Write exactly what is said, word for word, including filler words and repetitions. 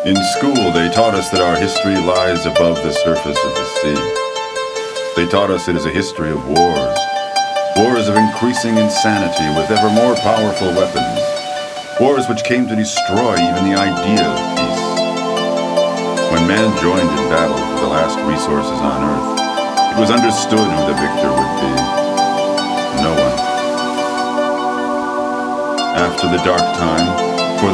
In school, they taught us that our history lies above the surface of the sea. They taught us it is a history of wars, wars of increasing insanity with ever more powerful weapons, wars which came to destroy even the idea of peace. When man joined in battle for the last resources on Earth, it was understood who the victor would be. No one. After the dark time,